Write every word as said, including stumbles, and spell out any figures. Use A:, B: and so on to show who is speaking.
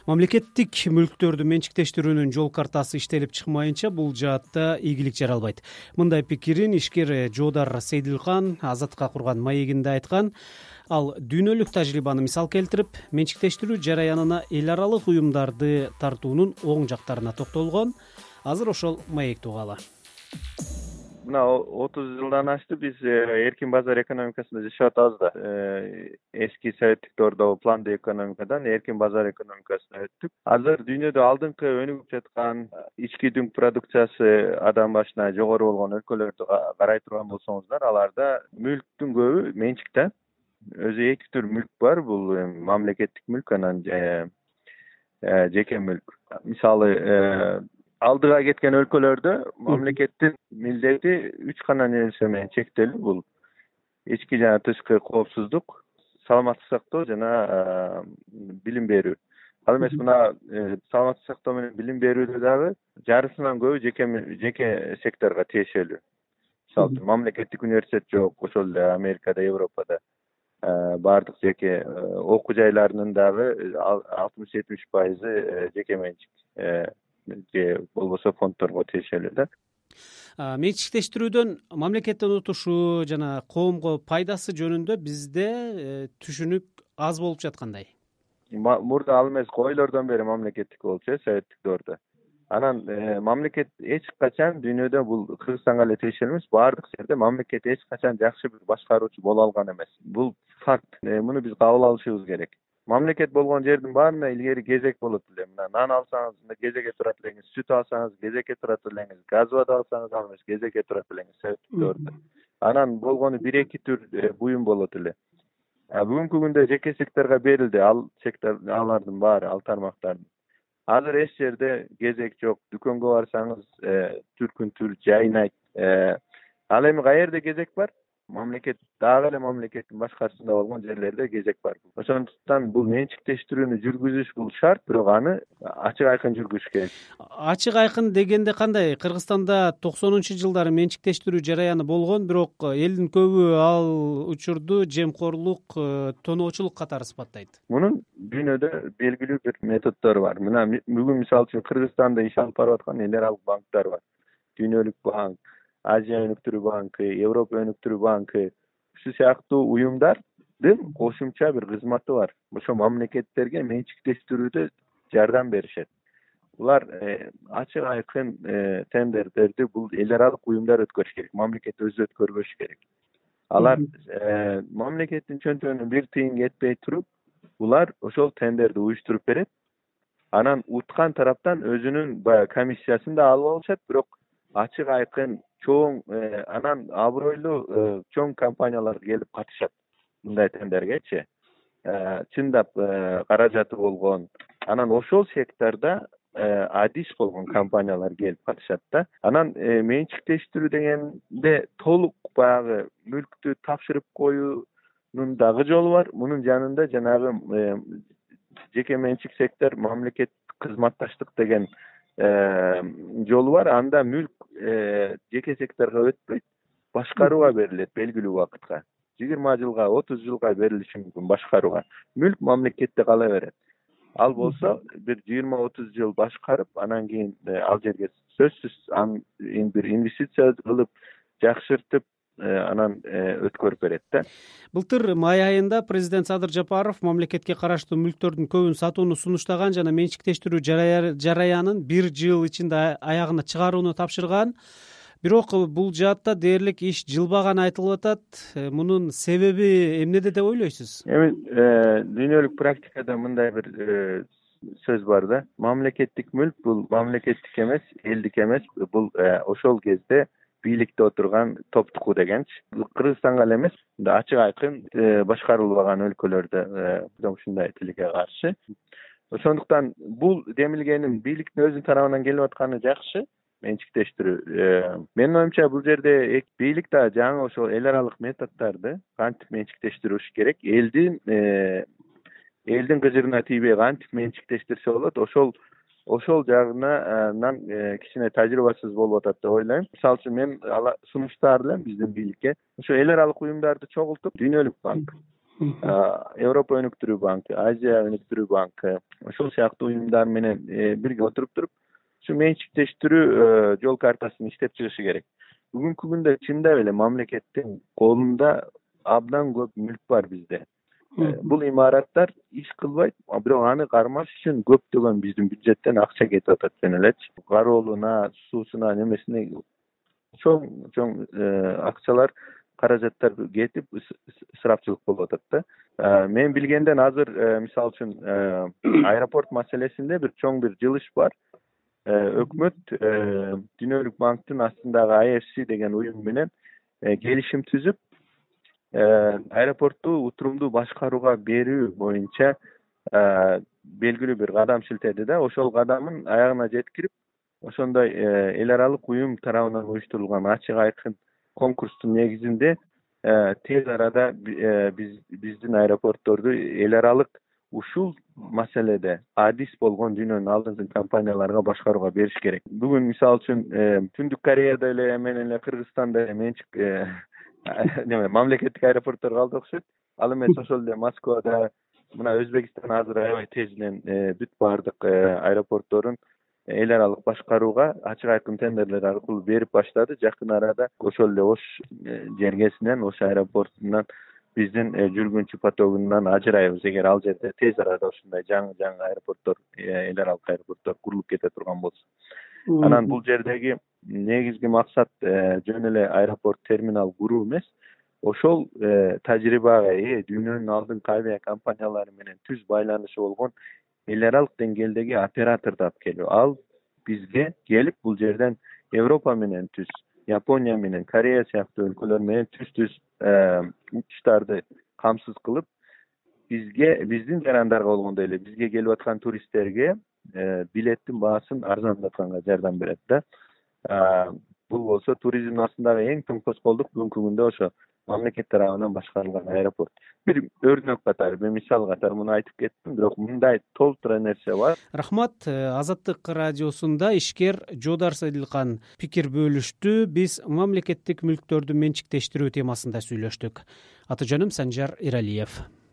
A: Мамлекеттик мүлктөрдү менчиктештирүүнүн жол картасы иштелип чыкмайынча бул жаатта ийгилик жаралбайт. Мындай пикирин ишкер Жоодар Сейдилхан Азатка курган маегинде айткан. Ал дүйнөлүк тажрыйбаны мисал келтирип, менчиктештирүү жараянына эл аралык уюмдарды тартуунун оң жактарына токтолгон. Азыр ошол маекти угалы.
B: Мына отуз жылдан ашты биз эркин базар экономикасында жашап атабыз да. Эски советтик доордогу пландуу экономикадан эркин базар экономикасына өттүк. Азыр дүйнөдө алдыңкы өнүгүп жаткан ички дүң продукциясы адам башына жогору болгон өлкөлөрдү карай турган болсоңуздар, аларда мүлктүн көбү менчик да. Өзү эки түр мүлк бар. Бул мамлекеттик мүлк, анан жеке мүлк. Мисалы, алдыга кеткен өлкөлөрдө мамлекеттин милдети үч гана нерсе менен чектелүү. Бул ички жана тышкы коопсуздук, саламаттык сактоо жана билим берүү. Ал эмес мына саламаттык сактоо менен билим берүүдө дагы жарысынан көбү жеке жеке секторго тиешелүү. Мисалы, мамлекеттик университет жок, ошол эле Америкада, Европада баардык жеке окуу жайларынын дагы алтымыш жетимиш пайызы жеке менчик же болбосо фонддорго тиешелүү да.
A: Менчиктештирүүдөн мамлекеттен утушу жана коомго пайдасы жөнүндө бизде түшүнүк аз болуп жаткандай.
B: Мурда ал эмес койлордон бери мамлекеттик болчу, советтик доордо. Анан мамлекет эч качан дүйнөдө, бул Кыргызстанга эле тиешелүү эмес, баардык жерде мамлекет эч качан жакшы бир башкаруучу боло алган эмес. Бул факт. Муну биз кабыл алышыбыз керек. Мамлекет болгон жердин баарында илгери кезек болот эле. Мына нан алсаңыз кезекке турат элеңиз, сүт алсаңыз кезекке турат элеңиз, газ вода алсаңыз ал эмес кезекке турат элеңиз советтик доордо. Анан болгону бир эки түр буюм болот эле. Бүгүнкү күндө жеке секторго берилди ал сектор, алардын баары, ал тармактардын. Азыр эч жерде кезек жок. Дүкөнгө барсаңыз түркүн түр жайнайт. Ал эми каерде кезек бар? Мамлекет, дагы эле мамлекеттин башкарышында болгон жерлерде кезек бар. Ошондуктан бул менчиктештирүүнү жүргүзүш бул шарт, бирок аны ачык айкын жүргүзүш керек.
A: Ачык айкын дегенде кандай? Кыргызстанда токсонунчу жылдары менчиктештирүү жараяны болгон, бирок элдин көбү ал учурду жемкорлук, тоноочулук катары сыпаттайт.
B: Мунун дүйнөдө белгилүү бир методдору бар. Мына бүгүн мисалы үчүн Кыргызстанда иш алып барып аткан эл аралык банктар бар. Дүйнөлүк банк, Азия өнүктүрүү банкы, Европа өнүктүрүү банкы, ушул сыяктуу уюмдардын кошумча бир кызматы бар. Ошо мамлекеттерге менчиктештирүүдө жардам беришет. Булар ачык айкын тендерлерди бул эл аралык уюмдар өткөрүш керек, мамлекет өзү өткөрбөш керек. Алар мамлекеттин чөнтөгүнөн бир тыйын кетпей туруп, булар ошол тендерди уюштуруп берет. Анан уткан тараптан өзүнүн баягы комиссиясын да алып алышат, бирок ачык айкын чоң, анан абройлуу чоң компаниялар келип катышат мындай тендергечи. Чындап каражаты болгон, анан ошол секторда адис болгон компаниялар келип катышат да. Анан менчиктештирүү дегенде толук баягы мүлктү тапшырып коюунун дагы жолу бар. Мунун жанында жанагы жеке менчик сектор, мамлекет кызматташтык деген жолу бар. Анда мүлк жеке секторго өтпөйт, башкарууга берилет белгилүү убакытка. жыйырма жылга, отуз жылга берилиши мүмкүн башкарууга. Мүлк мамлекетте кала берет. Ал болсо бир жыйырма отуз жыл башкарып, анан кийин ал жерге сөзсүз бир инвестиция кылып, жакшыртып, анан өткөрүп берет да.
A: Былтыр май айында президент Садыр Жапаров мамлекетке караштуу мүлктөрдүн көбүн сатууну сунуштаган жана менчиктештирүү жараянын бир жыл ичинде аягына чыгарууну тапшырган. Бирок бул жаатта дээрлик иш жылбаганы айтылып атат. Мунун себеби эмнеде деп ойлойсуз?
B: Эми дүйнөлүк практикада мындай бир сөз бар да. Мамлекеттик мүлк бул мамлекеттик эмес, элдик эмес, бул ошол кезде бийликте отурган топтуку дегенчи. Кыргызстанга эле эмес, ачык айкын башкарылбаган өлкөлөрдө ушундай тилге каршы. Ошондуктан бул демилгенин бийликтин өзүнүн тарабынан келип атканы жакшы. Менчиктештирүү. Менин оюмча бул жерде бийлик да жаңы ошол эл аралык методдорду кантип менчиктештириш керек, элдин элдин кыжырына тийбей кантип менчиктештирсе болот, ошол ошол жагынан кичине тажрыйбасыз болуп атат деп ойлойм. Мисалы үчүн мен сунуштаар элем биздин бийликке ошо эл аралык уюмдарды чогултуп, дүйнөлүк банк, Европа өнүктүрүү банкы, Азия өнүктүрүү банкы ошол сыяктуу уюмдар менен бирге отуруп туруп ушу менчиктештирүү жол картасын иштеп чыгышы керек. Бүгүнкү күндө чындап эле мамлекеттин колунда абдан көп мүлк бар бизде. Бул имараттар иш кылбайт, бирок аны кармаш үчүн көптөгөн биздин бюджеттен акча кетип атат жөн элечи. Кароолуна, суусуна, немесине чоң чоң акчалар, каражаттар кетип ысырапчылык болуп атат да. Мен билгенден азыр мисалы үчүн аэропорт маселесинде бир чоң бир жылыш бар. Өкмөт Дүйнөлүк банктын астындагы ай эф си деген уюм менен келишим түзүп, аэропортту утурумдуу башкарууга берүү боюнча белгилүү бир кадам шилтеди да. Ошол кадамын аягына жеткирип, ошондой эл аралык уюм тарабынан уюштурулган ачык айкын конкурстун негизинде тез арада биздин аэропортторду эл аралык ушул маселеде адис болгон дүйнөнүн алдыңкы компанияларга башкарууга бериш керек. Бүгүн мисалы үчүн Түндүк Кореяда эле менен эле Кыргызстанда эле менчик неме мамлекеттик аэропорттор калды окшойт. Ал эмес ошол эле Москвада, мына Өзбекстан азыр аябай тез эле бүт баардык аэропортторун эл аралык башкарууга ачык айкын тендерлер аркылуу берип баштады. Жакын арада ошол эле Ош жергесинен, Ош аэропортунан биздин жүргүнчү потогунан ажырайбыз, эгер ал жерде тез арада ушундай жаңы жаңы аэропорттор, эл аралык аэропорттор курулуп кете турган болсо. Анан бул жердеги негизги максат жөн эле аэропорт терминал куруу эмес, ошол тажрыйбага ээ дүйнөнүн алдыңкы авиа компаниялары менен түз байланышы болгон эл аралык деңгээлдеги операторду алып келүү. Ал бизге келип бул жерден Европа менен түз, Япония менен, Корея сыяктуу өлкөлөр менен түз-түз учуштарды камсыз кылып, бизге биздин жарандарга болгондой эле бизге келип аткан туристтерге билеттин баасын арзандатканга жардам берет да. Бул болсо туризмдин астындагы эң чоң тоскоолдук бүгүнкү күндө ошо мамлекет тарабынан башкарылган аэропорт. Бир өрнөк катары, бир мисал катары муну айтып кеттим, бирок мындай толтура нерсе бар.
A: Рахмат. Азаттык радиосунда ишкер Жоодар Сейдилкан пикир бөлүштү. Биз мамлекеттик мүлктөрдү менчиктештирүү темасында сүйлөштүк. Аты жөнүм Санжар Иралиев.